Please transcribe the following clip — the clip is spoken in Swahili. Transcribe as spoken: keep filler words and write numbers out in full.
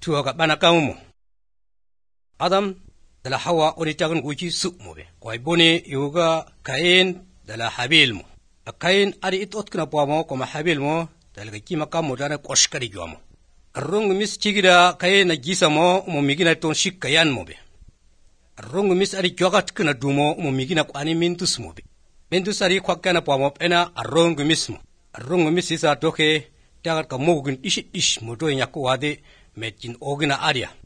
tuaga banakamu mo. Adam dala Hawa oni tagan guji su mo be. Kwa iboni yuga Kain dala Habil mo. Kain ari itot kina po mo kuma Habil mo dala kima kamo dana koshkari jwa mo. Arrong mis chigida Kain na gisa mo mo migina ton shik kayan mo be. Arrong mis ari jogat kina dumo mo migina ko ani mintus mo be. Mintus ari kwa kana po mo ena arrong mis mo. Arrong mis isa toke tagat ka mogin ish ish mo do nyako wade metin ogina aria.